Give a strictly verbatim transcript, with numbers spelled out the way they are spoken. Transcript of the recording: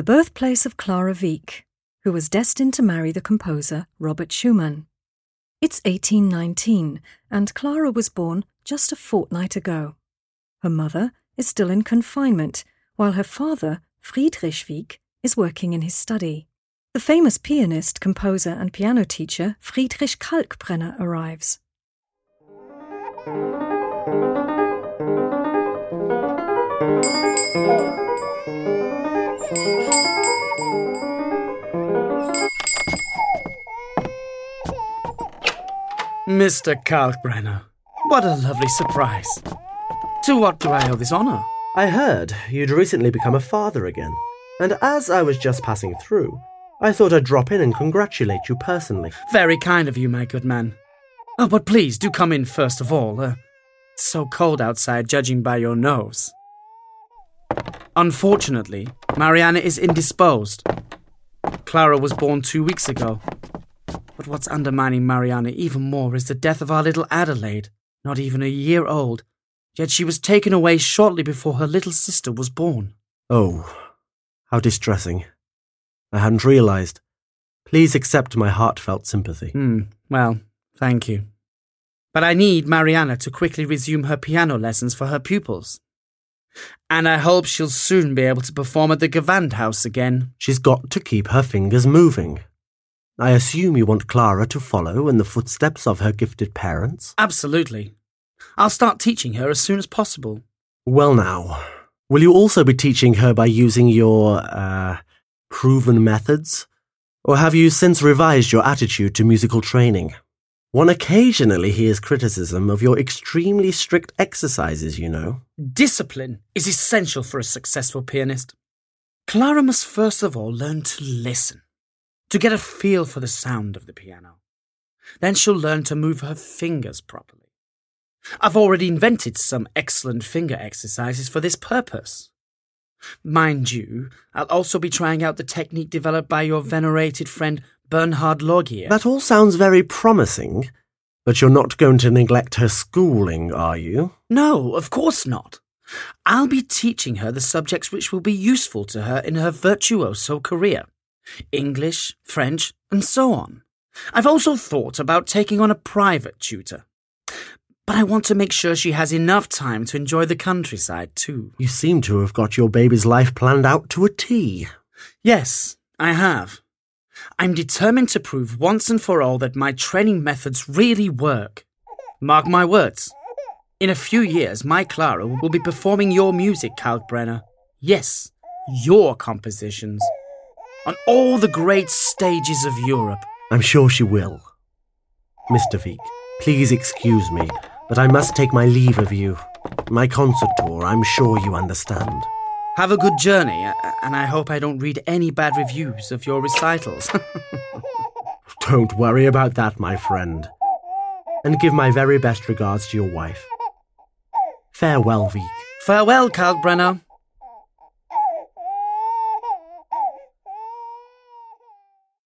the birthplace of Clara Wieck, who was destined to marry the composer Robert Schumann. It's eighteen nineteen, and Clara was born just a fortnight ago. Her mother is still in confinement, while her father, Friedrich Wieck, is working in his study. The famous pianist, composer and piano teacher Friedrich Kalkbrenner arrives. Mister Kalkbrenner, what a lovely surprise. To what do I owe this honour? I heard you'd recently become a father again, and as I was just passing through, I thought I'd drop in and congratulate you personally. Very kind of you, my good man. Oh, but please do come in first of all. Uh, it's so cold outside, judging by your nose. Unfortunately, Marianne is indisposed. Clara was born two weeks ago. But what's undermining Marianne even more is the death of our little Adelaide, not even a year old, yet she was taken away shortly before her little sister was born. Oh, how distressing. I hadn't realised. Please accept my heartfelt sympathy. Hmm, well, thank you. But I need Marianne to quickly resume her piano lessons for her pupils. And I hope she'll soon be able to perform at the Gewandhaus again. She's got to keep her fingers moving. I assume you want Clara to follow in the footsteps of her gifted parents? Absolutely. I'll start teaching her as soon as possible. Well now, will you also be teaching her by using your, uh, proven methods? Or have you since revised your attitude to musical training? One occasionally hears criticism of your extremely strict exercises, you know. Discipline is essential for a successful pianist. Clara must first of all learn to listen, to get a feel for the sound of the piano. Then she'll learn to move her fingers properly. I've already invented some excellent finger exercises for this purpose. Mind you, I'll also be trying out the technique developed by your venerated friend Bernhard Logier. That all sounds very promising, but you're not going to neglect her schooling, are you? No, of course not. I'll be teaching her the subjects which will be useful to her in her virtuoso career. English, French, and so on. I've also thought about taking on a private tutor. But I want to make sure she has enough time to enjoy the countryside too. You seem to have got your baby's life planned out to a T. Yes, I have. I'm determined to prove once and for all that my training methods really work. Mark my words. In a few years, my Clara will be performing your music, Kalkbrenner. Yes, your compositions. On all the great stages of Europe. I'm sure she will. Mister Wieck, please excuse me, but I must take my leave of you. My concert tour, I'm sure you understand. Have a good journey, and I hope I don't read any bad reviews of your recitals. Don't worry about that, my friend. And give my very best regards to your wife. Farewell, Wieck. Farewell, Kalkbrenner.